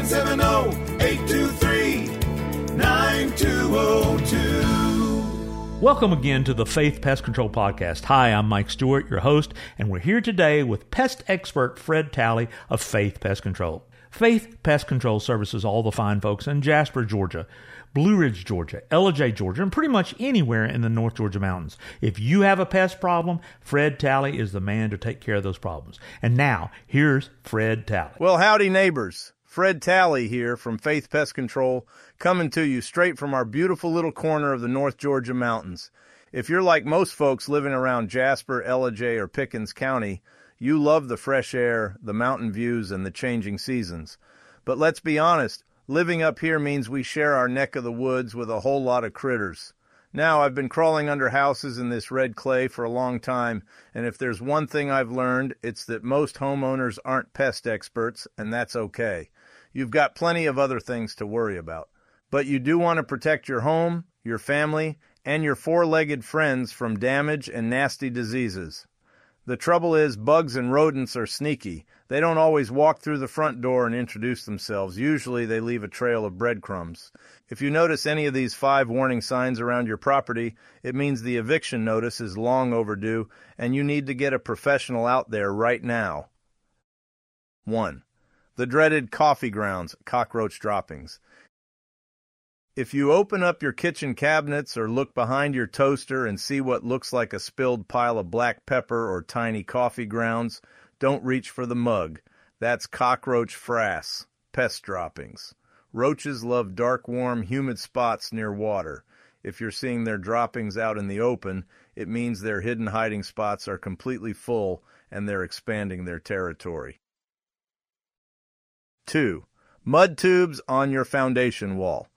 770-823-9202. Welcome again to the Faith Pest Control Podcast. Hi, I'm Mike Stewart, your host, and we're here today with pest expert Fred Talley of Faith Pest Control. Faith Pest Control services all the fine folks in Jasper, Georgia, Blue Ridge, Georgia, Ellijay, Georgia, and pretty much anywhere in the North Georgia mountains. If you have a pest problem, Fred Talley is the man to take care of those problems. And now, here's Fred Talley. Well, howdy, neighbors. Fred Talley here from Faith Pest Control, coming to you straight from our beautiful little corner of the North Georgia mountains. If you're like most folks living around Jasper, Ellijay, or Pickens County, you love the fresh air, the mountain views, and the changing seasons. But let's be honest, living up here means we share our neck of the woods with a whole lot of critters. Now, I've been crawling under houses in this red clay for a long time, and if there's one thing I've learned, it's that most homeowners aren't pest experts, and that's okay. You've got plenty of other things to worry about. But you do want to protect your home, your family, and your four-legged friends from damage and nasty diseases. The trouble is, bugs and rodents are sneaky. They don't always walk through the front door and introduce themselves. Usually they leave a trail of breadcrumbs. If you notice any of these 5 warning signs around your property, it means the eviction notice is long overdue, and you need to get a professional out there right now. 1. The dreaded coffee grounds, cockroach droppings. If you open up your kitchen cabinets or look behind your toaster and see what looks like a spilled pile of black pepper or tiny coffee grounds, don't reach for the mug. That's cockroach frass, pest droppings. Roaches love dark, warm, humid spots near water. If you're seeing their droppings out in the open, it means their hidden hiding spots are completely full and they're expanding their territory. 2. Mud tubes on your foundation wall.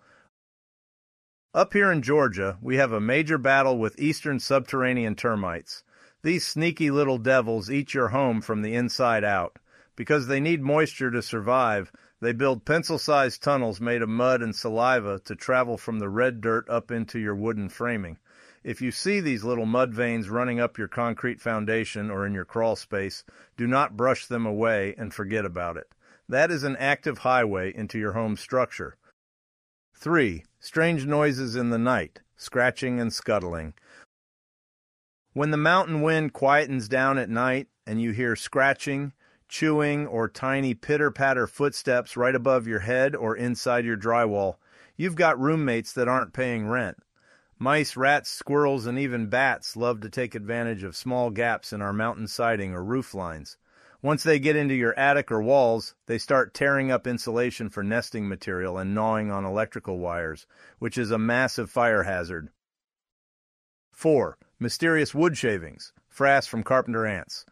Up here in Georgia, we have a major battle with eastern subterranean termites. These sneaky little devils eat your home from the inside out. Because they need moisture to survive, they build pencil-sized tunnels made of mud and saliva to travel from the red dirt up into your wooden framing. If you see these little mud veins running up your concrete foundation or in your crawl space, do not brush them away and forget about it. That is an active highway into your home structure. 3. Strange noises in the night, scratching and scuttling. When the mountain wind quietens down at night and you hear scratching, chewing, or tiny pitter-patter footsteps right above your head or inside your drywall, you've got roommates that aren't paying rent. Mice, rats, squirrels, and even bats love to take advantage of small gaps in our mountain siding or roof lines. Once they get into your attic or walls, they start tearing up insulation for nesting material and gnawing on electrical wires, which is a massive fire hazard. 4. Mysterious wood shavings, frass from carpenter ants.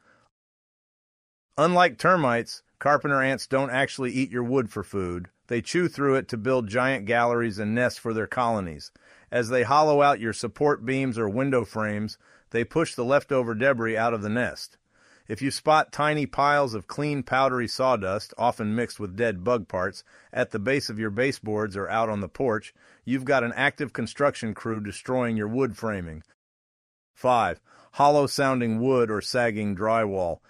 Unlike termites, carpenter ants don't actually eat your wood for food. They chew through it to build giant galleries and nests for their colonies. As they hollow out your support beams or window frames, they push the leftover debris out of the nest. If you spot tiny piles of clean, powdery sawdust, often mixed with dead bug parts, at the base of your baseboards or out on the porch, you've got an active construction crew destroying your wood framing. 5. Hollow-sounding wood or sagging drywall.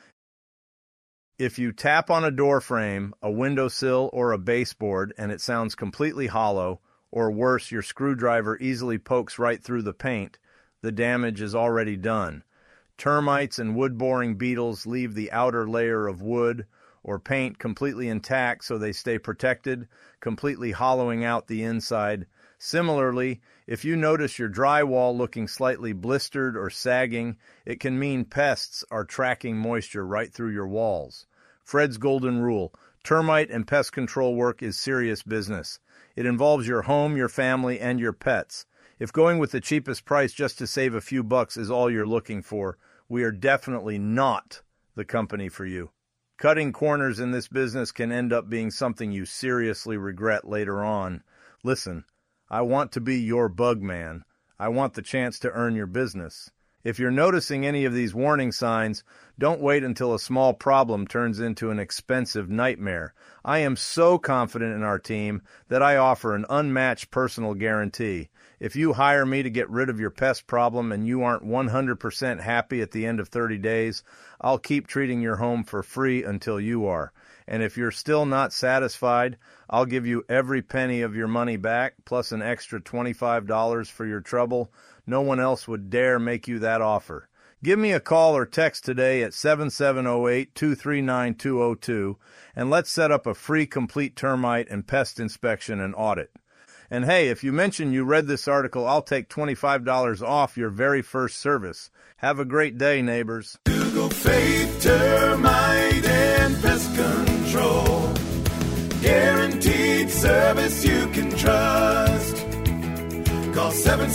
If you tap on a door frame, a windowsill, or a baseboard and it sounds completely hollow, or worse, your screwdriver easily pokes right through the paint, the damage is already done. Termites and wood-boring beetles leave the outer layer of wood or paint completely intact so they stay protected, completely hollowing out the inside. Similarly, if you notice your drywall looking slightly blistered or sagging, it can mean pests are tracking moisture right through your walls. Fred's golden rule: termite and pest control work is serious business. It involves your home, your family, and your pets. If going with the cheapest price just to save a few bucks is all you're looking for, we are definitely not the company for you. Cutting corners in this business can end up being something you seriously regret later on. Listen, I want to be your bug man. I want the chance to earn your business. If you're noticing any of these warning signs, don't wait until a small problem turns into an expensive nightmare. I am so confident in our team that I offer an unmatched personal guarantee. If you hire me to get rid of your pest problem and you aren't 100% happy at the end of 30 days, I'll keep treating your home for free until you are. And if you're still not satisfied, I'll give you every penny of your money back, plus an extra $25 for your trouble. No one else would dare make you that offer. Give me a call or text today at 7708-239-202, and let's set up a free complete termite and pest inspection and audit. And hey, if you mention you read this article, I'll take $25 off your very first service. Have a great day, neighbors. Google Faith Termite and Pest Control. Guaranteed service you can trust. Call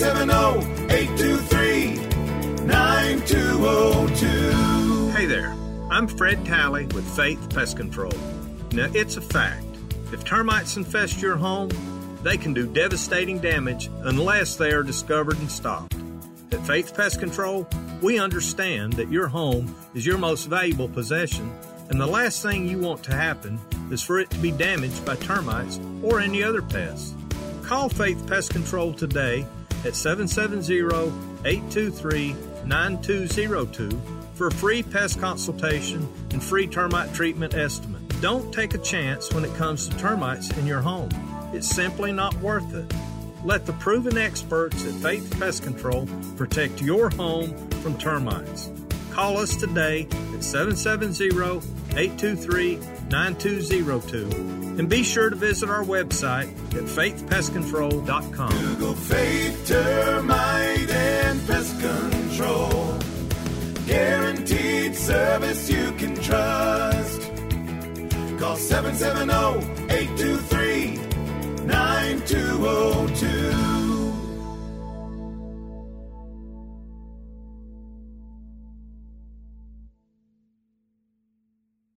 770-823-9202. Hey there, I'm Fred Talley with Faith Pest Control. Now, it's a fact. If termites infest your home, they can do devastating damage unless they are discovered and stopped. At Faith Pest Control, we understand that your home is your most valuable possession, and the last thing you want to happen is for it to be damaged by termites or any other pests. Call Faith Pest Control today at 770-823-9202 for a free pest consultation and free termite treatment estimate. Don't take a chance when it comes to termites in your home. It's simply not worth it. Let the proven experts at Faith Pest Control protect your home from termites. Call us today at 770-823-9202 and be sure to visit our website at faithpestcontrol.com. Google Faith Termite and Pest Control. Guaranteed service you can trust. Call 770